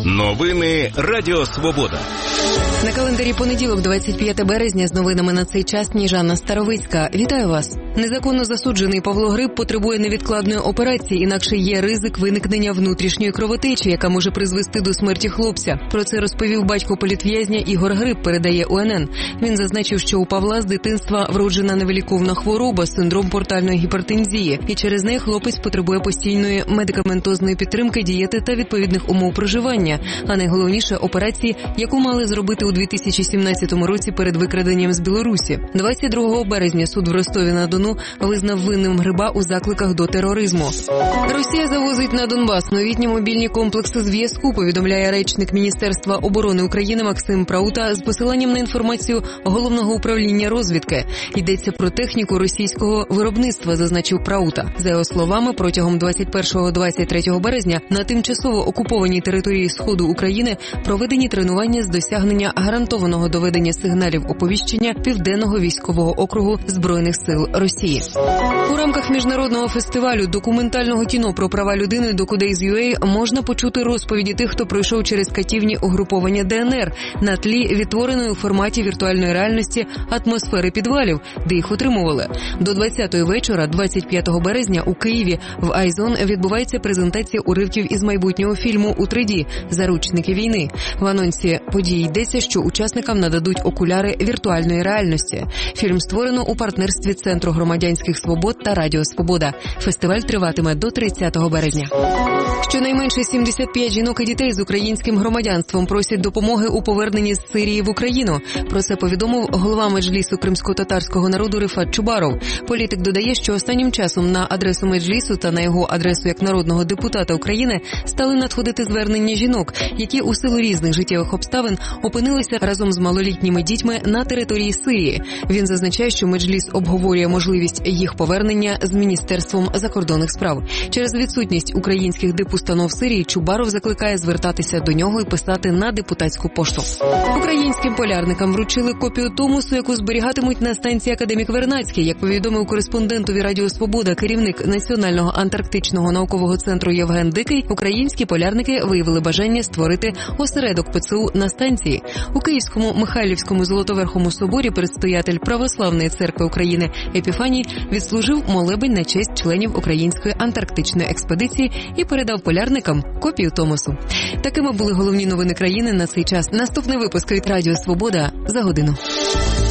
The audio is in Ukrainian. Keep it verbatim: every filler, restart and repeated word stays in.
Новини Радіо Свобода. На календарі понеділок, двадцять п'яте березня, з новинами на цей час Сніжана Старовицька. Вітаю вас. Незаконно засуджений Павло Гриб потребує невідкладної операції, інакше є ризик виникнення внутрішньої кровотечі, яка може призвести до смерті хлопця. Про це розповів батько політв'язня Ігор Гриб, передає О Ен Ен. Він зазначив, що у Павла з дитинства вроджена невиліковна хвороба – синдром портальної гіпертензії, і через неї хлопець потребує постійної медикаментозної підтримки, дієти та відповідних умов проживання, а найголовніше – операції, яку мали зробити у дві тисячі сімнадцятому році перед викраденням з Білорусі. двадцять другого березня суд в Ростові-на-Дону визнав винним Гриба у закликах до тероризму. Росія завозить на Донбас новітні мобільні комплекси зв'язку, повідомляє речник Міністерства оборони України Максим Праута з посиланням на інформацію Головного управління розвідки. Йдеться про техніку російського виробництва, зазначив Праута. За його словами, протягом двадцять першого - двадцять третього березня на тимчасово окупованій території Сходу України проведені тренування з досягнення гарантованого доведення сигналів оповіщення Південного військового округу Збройних сил Росії. У рамках міжнародного фестивалю документального кіно про права людини Docudays.ua можна почути розповіді тих, хто пройшов через катівні угруповання Де Ен Ер на тлі відтвореної у форматі віртуальної реальності атмосфери підвалів, де їх утримували. До двадцятої вечора, двадцять п'ятого березня, у Києві в Айзон відбувається презентація уривків із майбутнього фільму у три ді «Заручники війни». В анонсі події йдеться, що учасникам нададуть окуляри віртуальної реальності. Фільм створено у партнерстві Центру громадянських свобод та Радіо Свобода. Фестиваль триватиме до тридцятого березня. Щонайменше сімдесят п'ять жінок і дітей з українським громадянством просять допомоги у поверненні з Сирії в Україну. Про це повідомив голова Меджлісу кримськотатарського народу Рифат Чубаров. Політик додає, що останнім часом на адресу Меджлісу та на його адресу як народного депутата України стали надходити звернення жінок, які у силу різних життєвих обставин опинилися разом з малолітніми дітьми на території Сирії. Він зазначає, що Меджліс обговорює можливість їх повернення з Міністерством закордонних справ. Через відсутність українських дипустанов в Сирії Чубаров закликає звертатися до нього і писати на депутатську пошту. Українським полярникам вручили копію томосу, яку зберігатимуть на станції Академік Вернадський. Як повідомив кореспондентові Радіо Свобода керівник Національного антарктичного наукового центру Євген Дикий, українські полярники виявили бажання створити осередок Пе Це У на станції. У Київському Михайлівському Золотоверхому соборі предстоятель Православної церкви України Епіфаній відслужив молебень на честь членів Української антарктичної експедиції і передав полярникам копію томосу. Такими були головні новини країни на цей час. Наступний випуск від Радіо Свобода за годину.